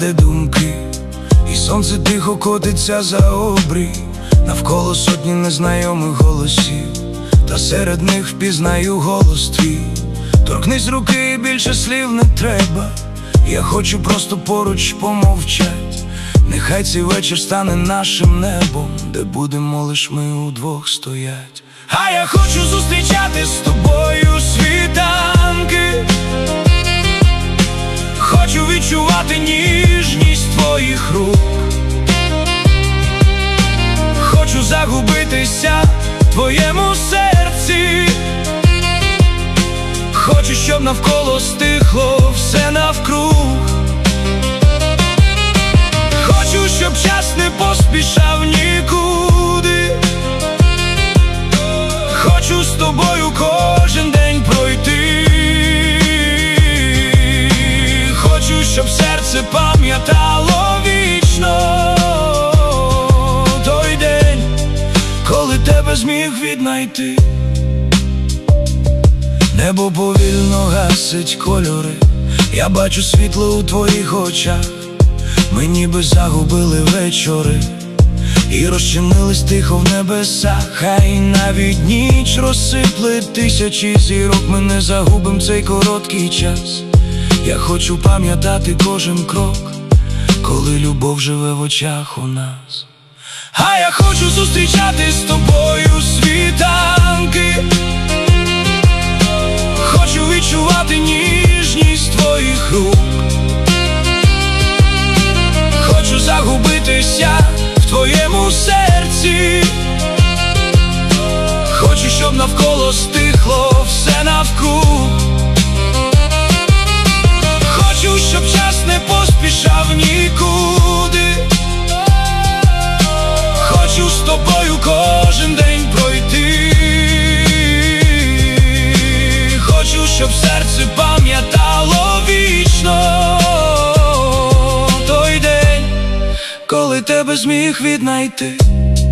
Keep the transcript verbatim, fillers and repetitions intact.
краде думки, і сонце тихо котиться за обрій. Навколо сотні незнайомих голосів, та серед них впізнаю голос твій. Торкнись руки, і більше слів не треба. Я хочу просто поруч помовчать. Нехай цей вечір стане нашим небом, де будемо лиш ми удвох стоять. А я хочу зустрічати з тобою світанки. Хочу відчувати ніжність твоїх рук. Хочу загубитися в твоєму серці. Хочу, щоб навколо стихло все навкруг. Хочу, щоб час не поспішав нікуди. Хочу з тобою кожен день пройти. Хочу, щоб серце пам'ятало вічно той день, коли тебе зміг віднайти. Небо повільно гасить кольори, я бачу світло у твоїх очах. Ми ніби загубили вечори і розчинились тихо в небесах. Хай навіть ніч розсипле тисячі зірок, ми не загубим цей короткий час. Я хочу пам'ятати кожен крок, коли любов живе в очах у нас. А я хочу зустрічати з тобою світанки. Хочу відчувати ніжність твоїх рук. Хочу загубитися в твоєму серці. Хочу, щоб навколо стихло все навкруг. Хочу, щоб час не поспішав нікуди. Хочу з тобою кожен день пройти. Хочу, щоб серце пам'ятало вічно той день, коли тебе зміг віднайти.